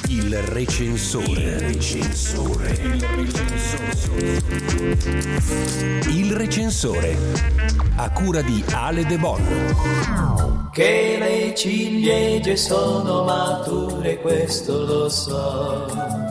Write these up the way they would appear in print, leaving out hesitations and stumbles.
Il recensore. Il recensore. A cura di Ale De Bono. Che le ciliegie sono mature, questo lo so.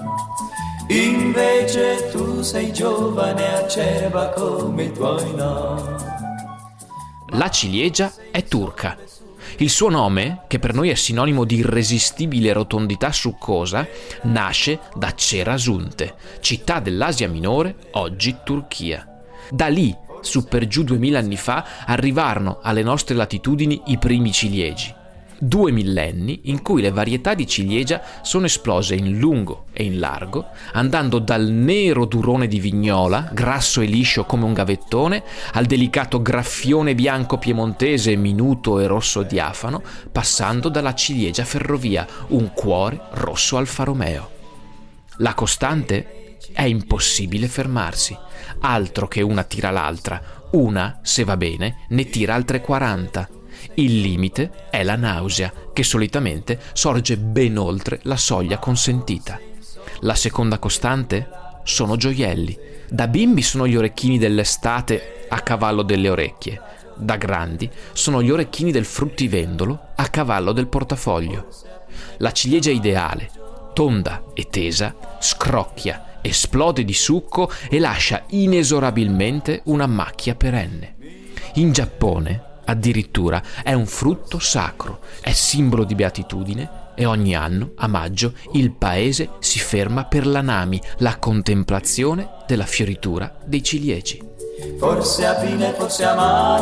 Invece tu sei giovane e acerba come i tuoi no. La ciliegia è turca. Il suo nome, che per noi è sinonimo di irresistibile rotondità succosa, nasce da Cerasunte, città dell'Asia Minore, oggi Turchia. Da lì, su per giù 2000 anni fa, arrivarono alle nostre latitudini i primi ciliegi. 2 millenni in cui le varietà di ciliegia sono esplose in lungo e in largo, andando dal nero durone di Vignola, grasso e liscio come un gavettone, al delicato graffione bianco piemontese, minuto e rosso diafano, passando dalla ciliegia ferrovia, un cuore rosso Alfa Romeo. La costante? È impossibile fermarsi, altro che una tira l'altra, una, se va bene, ne tira altre 40. Il limite è la nausea, che solitamente sorge ben oltre la soglia consentita. La seconda costante sono gioielli. Da bimbi sono gli orecchini dell'estate a cavallo delle orecchie. Da grandi sono gli orecchini del fruttivendolo a cavallo del portafoglio. La ciliegia ideale, tonda e tesa, scrocchia, esplode di succo e lascia inesorabilmente una macchia perenne. In Giappone addirittura è un frutto sacro, è simbolo di beatitudine e ogni anno, a maggio, il paese si ferma per l'anami, la contemplazione della fioritura dei ciliegi. Forse a fine, forse a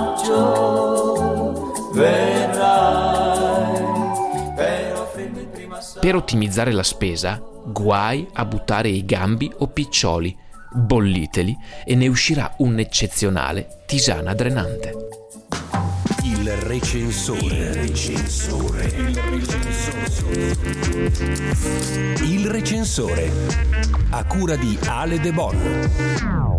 maggio verrai per offrirmi il primo assaggio. Per ottimizzare la spesa, guai a buttare i gambi o piccioli, bolliteli e ne uscirà un'eccezionale tisana drenante. Il recensore. Il recensore. A cura di Ale De Bono.